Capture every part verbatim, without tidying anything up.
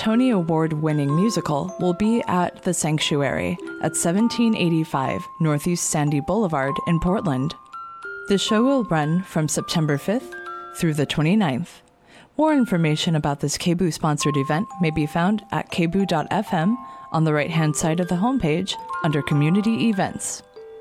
Tony Award-winning musical will be at The Sanctuary at seventeen eighty-five Northeast Sandy Boulevard in Portland. The show will run from September fifth through the twenty-ninth. More information about this K B U sponsored event may be found at k b u dot f m on the right-hand side of the homepage under Community Events.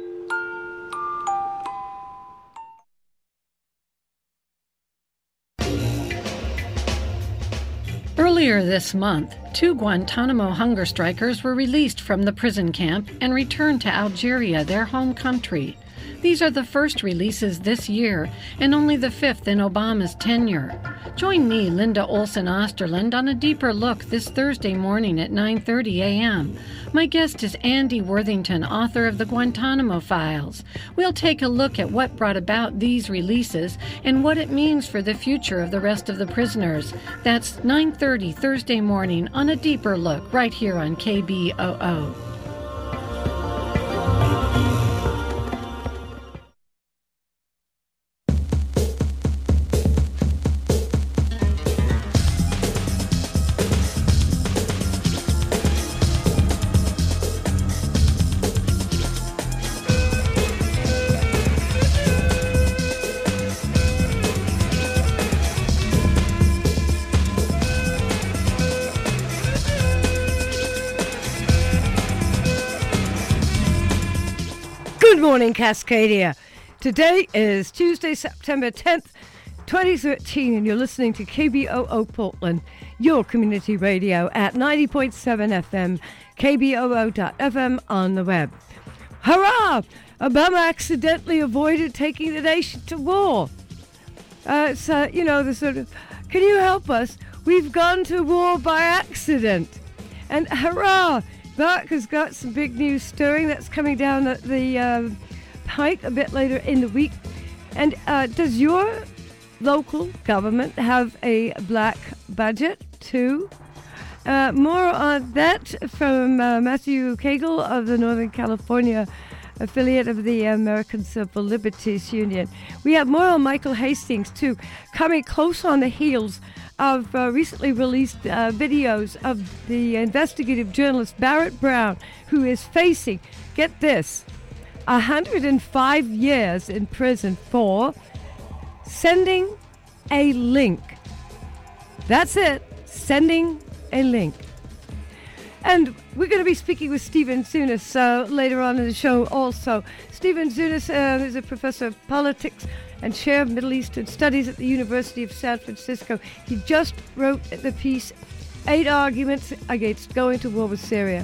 Earlier this month, two Guantanamo hunger strikers were released from the prison camp and returned to Algeria, their home country. These are the first releases this year, and only the fifth in Obama's tenure. Join me, Linda Olson Osterland, on a deeper look this Thursday morning at nine thirty a.m. My guest is Andy Worthington, author of the Guantanamo Files. We'll take a look at what brought about these releases and what it means for the future of the rest of the prisoners. That's nine thirty Thursday morning on A Deeper Look, right here on K B O O. Good morning, Cascadia. Today is Tuesday, September tenth, twenty thirteen, and you're listening to K B O O Portland, your community radio at ninety point seven F M, K B O O dot F M on the web. Hurrah! Obama accidentally avoided taking the nation to war. Uh, it's, uh, you know, the sort of, can you help us? We've gone to war by accident. And hurrah! Mark has got some big news stirring that's coming down at the uh, pike a bit later in the week. And uh, does your local government have a black budget too? Uh, more on that from uh, Matthew Cagle of the Northern California affiliate of the American Civil Liberties Union. We have more on Michael Hastings too, coming close on the heels of uh, recently released uh, videos of the investigative journalist Barrett Brown, who is facing, get this, one hundred five years in prison for sending a link. That's it, sending a link. And we're going to be speaking with Stephen Zunas uh, later on in the show also. Stephen Zunas uh, is a professor of politics and chair of Middle Eastern Studies at the University of San Francisco. He just wrote the piece, Eight Arguments Against Going to War with Syria.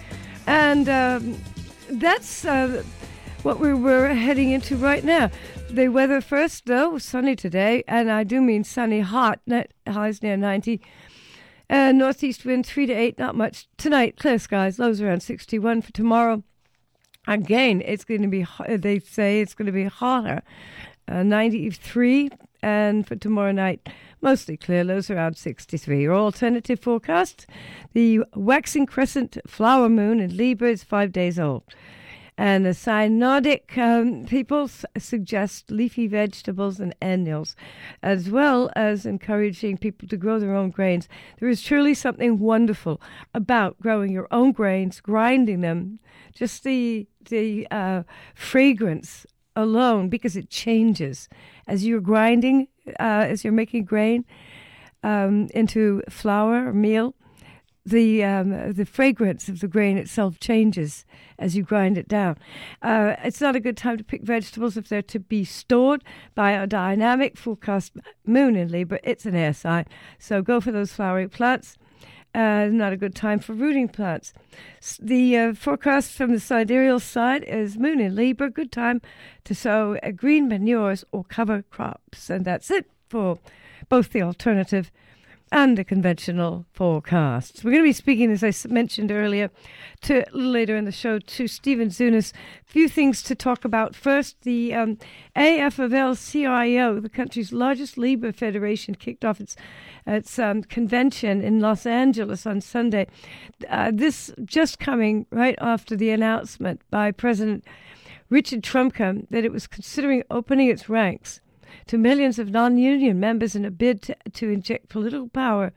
And um, that's uh, what we were heading into right now. The weather first, though, sunny today, and I do mean sunny, hot, net highs near ninety. Uh, northeast wind three to eight, not much. Tonight, clear skies, lows around sixty-one. For tomorrow, again, it's going to be, they say it's going to be hotter. Uh, ninety-three, and for tomorrow night, mostly clear, lows around sixty-three. Your alternative forecast, the waxing crescent flower moon in Libra is five days old. And the synodic um, people s- suggest leafy vegetables and annuals, as well as encouraging people to grow their own grains. There is truly something wonderful about growing your own grains, grinding them, just the the uh, fragrance alone, because it changes as you're grinding, uh, as you're making grain um, into flour or meal. The um, the fragrance of the grain itself changes as you grind it down. Uh, it's not a good time to pick vegetables if they're to be stored by a dynamic forecast moon in Libra. It's an air sign, so go for those flowering plants. Uh, not a good time for rooting plants. The uh, forecast from the sidereal side is moon in Libra. Good time to sow uh, green manures or cover crops. And that's it for both the alternative and the conventional forecasts. We're going to be speaking, as I mentioned earlier, to a little later in the show, to Stephen Zunas. A few things to talk about. First, the um, A F of L C I O, the country's largest labor federation, kicked off its its um, convention in Los Angeles on Sunday. Uh, this just coming right after the announcement by President Richard Trumka that it was considering opening its ranks to millions of non-union members in a bid to, to inject political power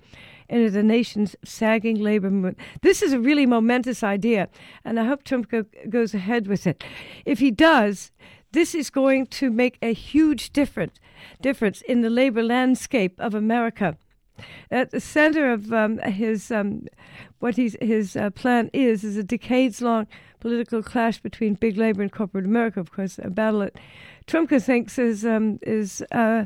into the nation's sagging labor movement. This is a really momentous idea, and I hope Trump go, goes ahead with it. If he does, this is going to make a huge difference, difference in the labor landscape of America. At the center of um, his um, what he's, his uh, plan is is a decades-long political clash between big labor and corporate America. Of course, a battle that Trump thinks is um, is uh,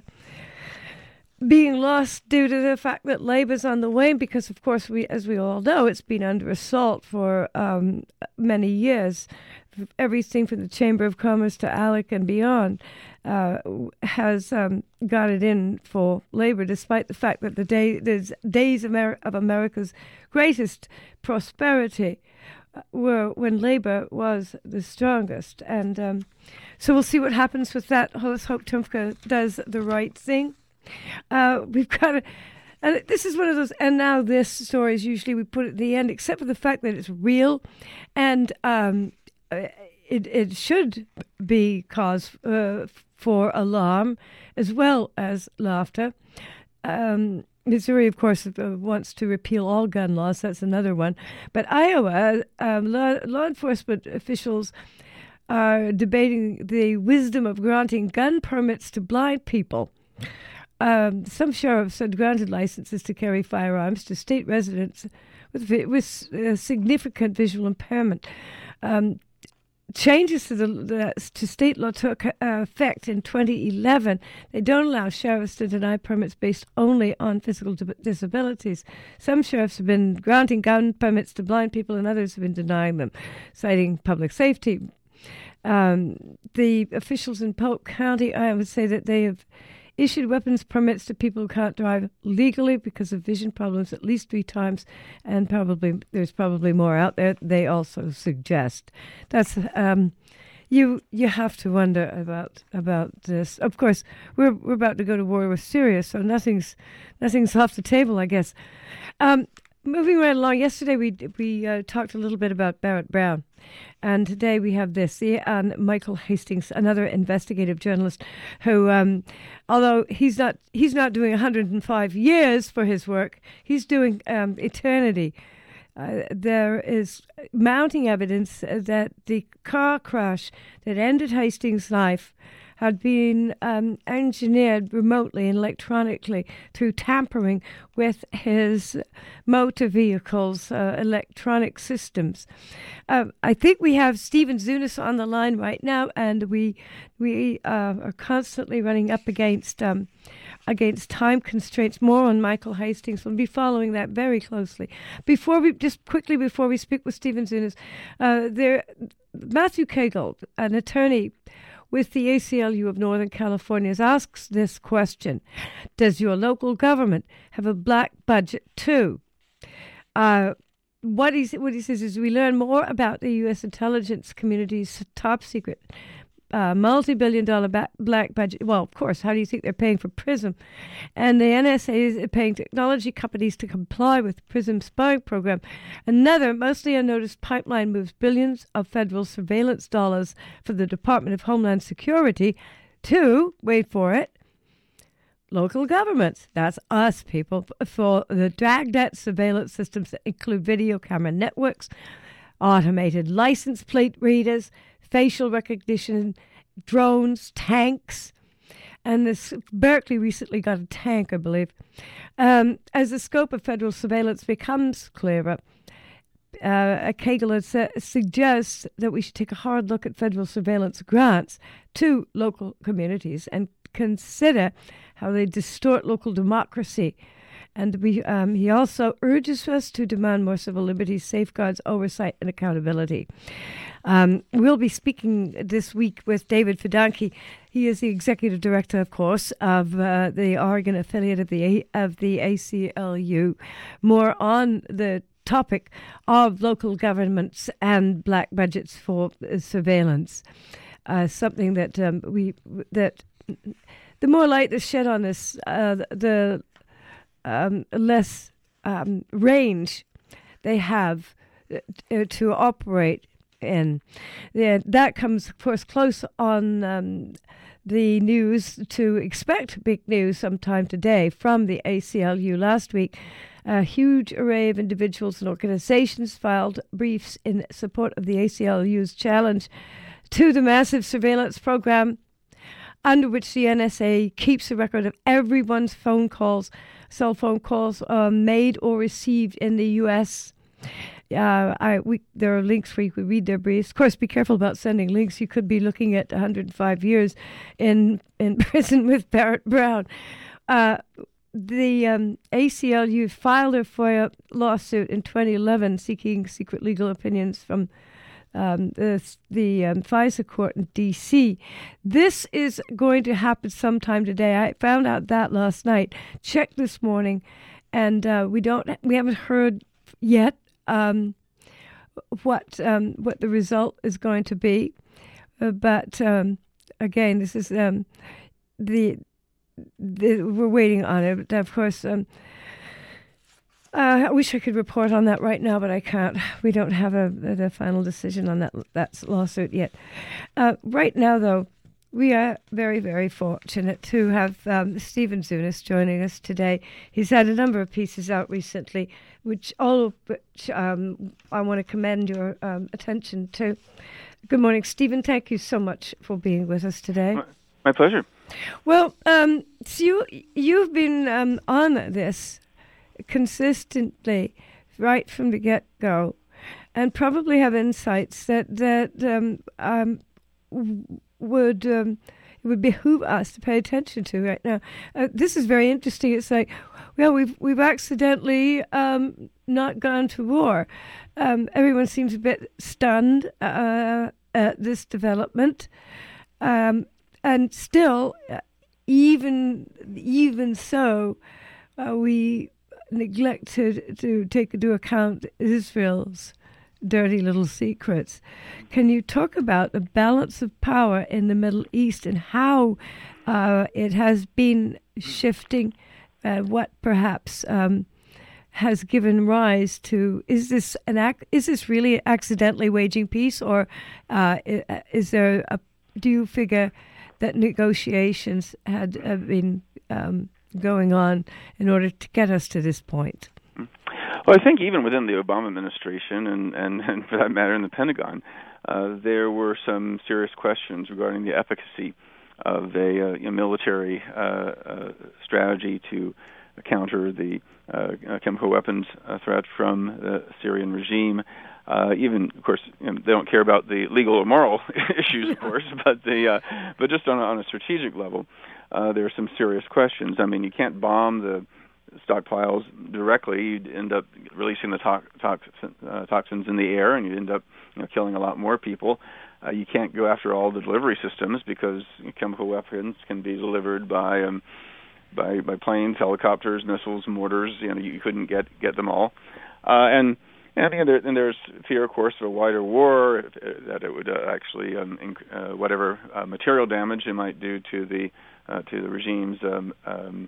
being lost due to the fact that labor's on the wane. Because, of course, we, as we all know, it's been under assault for um, many years. Everything from the Chamber of Commerce to ALEC and beyond uh, has um, got it in for labor, despite the fact that the day, the days Amer- of America's greatest prosperity were when labor was the strongest. And um, so we'll see what happens with that. Let's hope Trumka does the right thing. Uh, we've got a And this is one of those, and now this stories usually we put at the end, except for the fact that it's real, and um, it it should be cause uh, for alarm as well as laughter. Um, Missouri, of course, uh, wants to repeal all gun laws. That's another one. But Iowa, um, law, law enforcement officials are debating the wisdom of granting gun permits to blind people. Um, some sheriffs had granted licenses to carry firearms to state residents with, with uh, significant visual impairment. Um, changes to the, the to state law took uh, effect in twenty eleven. They don't allow sheriffs to deny permits based only on physical di- disabilities. Some sheriffs have been granting gun permits to blind people, and others have been denying them, citing public safety. Um, the officials in Polk County, I would say that they have issued weapons permits to people who can't drive legally because of vision problems at least three times, and probably there's probably more out there. They also suggest that's um, you you have to wonder about about this. Of course, we're we're about to go to war with Syria, so nothing's nothing's off the table, I guess. Um, moving right along, yesterday we we uh, talked a little bit about Barrett Brown. And today we have this, the, um, Michael Hastings, another investigative journalist who, um, although he's not he's not doing one hundred five years for his work, he's doing um, eternity. Uh, there is mounting evidence that the car crash that ended Hastings' life had been um, engineered remotely and electronically through tampering with his motor vehicle's uh, electronic systems. Um, I think we have Stephen Zunis on the line right now, and we we uh, are constantly running up against um, against time constraints. More on Michael Hastings. We'll be following that very closely. Before we just quickly before we speak with Stephen Zunis, uh, there Matthew Cagle, an attorney with the A C L U of Northern California, asks this question: does your local government have a black budget too? Uh, what, he, what he says is we learn more about the U S intelligence community's top secret uh, multi-billion dollar ba- black budget. Well, of course, how do you think they're paying for PRISM? And the N S A is paying technology companies to comply with PRISM's spying program. Another mostly unnoticed pipeline moves billions of federal surveillance dollars for the Department of Homeland Security to, wait for it, local governments. That's us, people, for the dragnet surveillance systems that include video camera networks, automated license plate readers, facial recognition, drones, tanks. And this Berkeley recently got a tank, I believe. Um, as the scope of federal surveillance becomes clearer, uh, Cagle su- suggests that we should take a hard look at federal surveillance grants to local communities and consider how they distort local democracy. And we, um, he also urges us to demand more civil liberties, safeguards, oversight, and accountability. Um, we'll be speaking this week with David Fidanki. He is the executive director, of course, of uh, the Oregon affiliate of the A- of the A C L U. More on the topic of local governments and black budgets for uh, surveillance. Uh, something that um, we that the more light is shed on this, uh, the um, less um, range they have uh, to operate in. Yeah, that comes, of course, close on um, the news to expect big news sometime today from the A C L U. Last week, A huge array of individuals and organizations filed briefs in support of the A C L U's challenge to the massive surveillance program, under which the N S A keeps a record of everyone's phone calls, cell phone calls uh, made or received in the U S Uh, I, we, there are links where you could read their briefs. Of course, be careful about sending links. You could be looking at one hundred five years in in prison with Barrett Brown. Uh, the um, A C L U filed a FOIA lawsuit in twenty eleven seeking secret legal opinions from um, the, the um, FISA court in D C This is going to happen sometime today. I found out that last night. Checked this morning, and uh, we don't. We haven't heard yet um, what um, what the result is going to be. Uh, but um, again, this is um, the, the we're waiting on it. But of course. Um, Uh, I wish I could report on that right now, but I can't. We don't have a, a, a final decision on that that lawsuit yet. Uh, right now, though, we are very, very fortunate to have um, Stephen Zunes joining us today. He's had a number of pieces out recently, which all of which um, I want to commend your um, attention to. Good morning, Stephen. Thank you so much for being with us today. My, my pleasure. Well, um, so you, you've been um, on this consistently right from the get-go, and probably have insights that that um, um, would um, it would behoove us to pay attention to right now. Uh, this is very interesting. It's like, well, we've we've accidentally um, not gone to war. Um, everyone seems a bit stunned uh, at this development, um, and still, uh, even even so, uh, we. neglected to take into account Israel's dirty little secrets. Can you talk about the balance of power in the Middle East and how uh, it has been shifting, uh, what perhaps um, has given rise to, is this an act, is this really accidentally waging peace, or uh, is there a, do you figure that negotiations had uh, been um, going on in order to get us to this point? Well, I think even within the Obama administration, and, and, and for that matter in the Pentagon, uh, there were some serious questions regarding the efficacy of a uh, you know, military uh, uh, strategy to counter the uh, chemical weapons uh, threat from the Syrian regime. Uh, even, of course, you know, they don't care about the legal or moral issues, of course, but the uh, but just on a, on a strategic level, uh, there are some serious questions. I mean, you can't bomb the stockpiles directly. You'd end up releasing the to- toxin, uh, toxins in the air, and you'd end up you know, killing a lot more people. Uh, you can't go after all the delivery systems because you know, chemical weapons can be delivered by um, by by planes, helicopters, missiles, mortars. You know, you couldn't get get them all, uh, and. And, and, there, and there's fear, of course, of a wider war, if, uh, that it would uh, actually, um, inc- uh, whatever uh, material damage it might do to the uh, to the regime's um, um,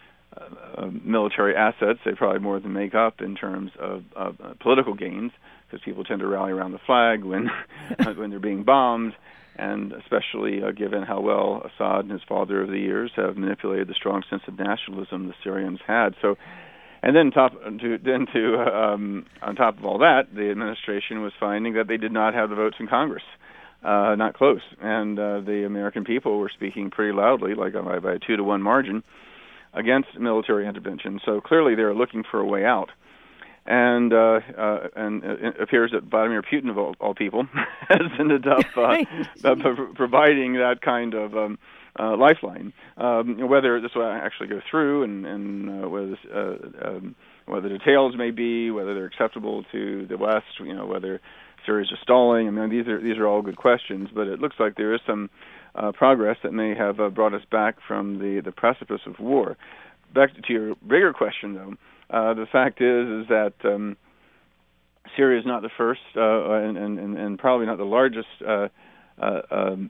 uh, military assets, they probably more than make up in terms of, of uh, political gains, because people tend to rally around the flag when when they're being bombed, and especially uh, given how well Assad and his father over the years have manipulated the strong sense of nationalism the Syrians had. So. And then, top to then to um, on top of all that, the administration was finding that they did not have the votes in Congress, uh, not close, and uh, the American people were speaking pretty loudly, like by, by a two to one margin, against military intervention. So clearly, they were looking for a way out, and uh, uh, and it appears that Vladimir Putin, of all, all people, has ended up uh, uh, providing that kind of. Um, Uh, lifeline. Um, whether this will actually go through, and, and uh, whether this, uh, um, whether the details may be, whether they're acceptable to the West, you know, whether Syria is just stalling. I mean, these are these are all good questions. But it looks like there is some uh, progress that may have uh, brought us back from the, the precipice of war. Back to your bigger question, though, uh, the fact is is that um, Syria is not the first, uh, and, and and probably not the largest. Uh, uh, um,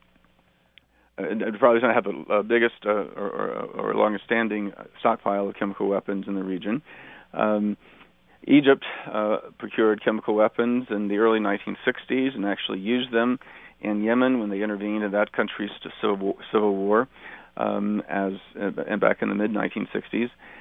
It probably doesn't have the uh, biggest uh, or, or, or longest-standing stockpile of chemical weapons in the region. Um, Egypt uh, procured chemical weapons in the early nineteen sixties and actually used them in Yemen when they intervened in that country's civil civil war, um, as uh, and back in the mid nineteen sixties.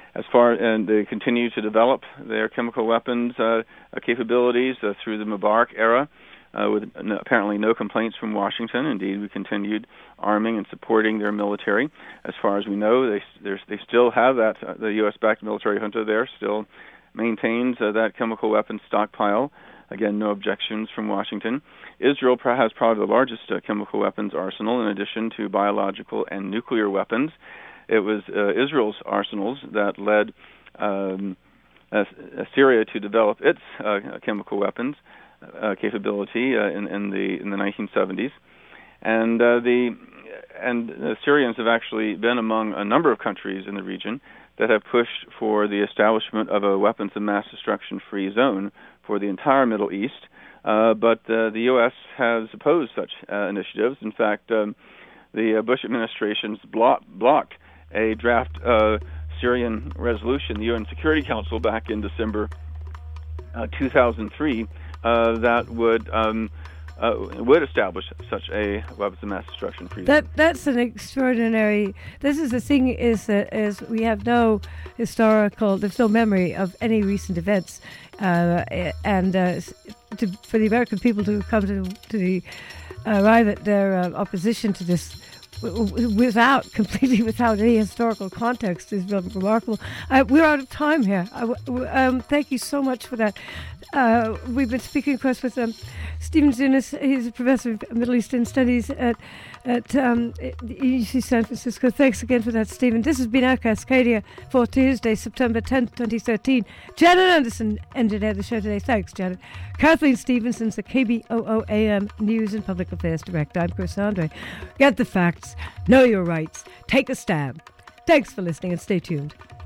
as far and they continue to develop their chemical weapons uh, capabilities uh, through the Mubarak era, uh, with no, apparently no complaints from Washington. Indeed, we continued arming and supporting their military. As far as we know, they they still have that. Uh, the U S-backed military junta there still maintains uh, that chemical weapons stockpile. Again, no objections from Washington. Israel has probably the largest uh, chemical weapons arsenal, in addition to biological and nuclear weapons. It was uh, Israel's arsenals that led um, uh, Syria to develop its uh, chemical weapons uh, capability uh, in, in the in the nineteen seventies, and uh, the and the Syrians have actually been among a number of countries in the region that have pushed for the establishment of a weapons of mass destruction-free zone for the entire Middle East. Uh, but uh, the U S has opposed such uh, initiatives. In fact, um, the uh, Bush administration's block, blocked a draft uh, Syrian resolution, the U N Security Council, back in December uh, two thousand three, uh, that would um, uh, would establish such a weapons of mass destruction free zone. That that's an extraordinary. This is the thing is that is we have no historical. There's no memory of any recent events, uh, and uh, to, for the American people to come to to the arrive at their uh, opposition to this without completely without any historical context is really remarkable. Uh, we're out of time here. Uh, um, thank you so much for that. Uh, we've been speaking, of course, with um, Stephen Zunes. He's a professor of Middle Eastern Studies at at um, U C San Francisco. Thanks again for that, Stephen. This has been our Cascadia for Tuesday, September tenth, twenty thirteen. Janet Anderson ended the show today. Thanks, Janet. Kathleen Stevenson's the K B O O A M News and Public Affairs Director. I'm Chris Andre. Get the facts. Know your rights. Take a stand. Thanks for listening and stay tuned.